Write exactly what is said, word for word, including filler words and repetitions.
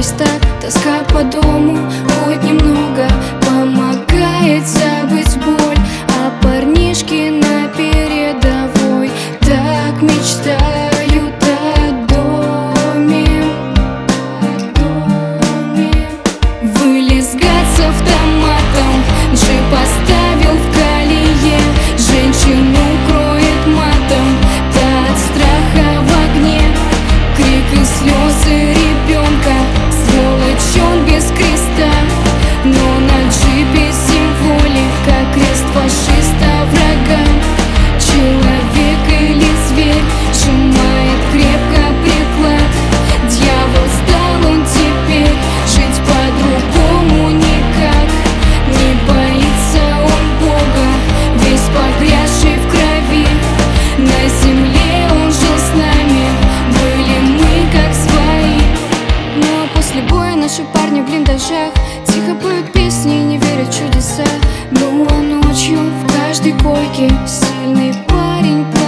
весь так, тоска по дому хоть немного помогает забыть боль. А парнишки на передовой так мечтают о доме, о доме. Вылез гад с автоматом, джип поставил в колее, женщину кроет матом, та от страха в огне. Крик и слезы ребенка, сволочь он без креста, но на джипе символика, крест фашиста врага. Человек или зверь сжимает крепко приклад, дьявол стал он теперь, жить по-другому никак. Не боится он Бога, весь погрязший в крови. На земле он жил с нами, были мы как свои. Ну а после боя наши парни в блиндажах тихо поют песни и не верят в чудеса. Ну а ночью в каждой койке сильный парень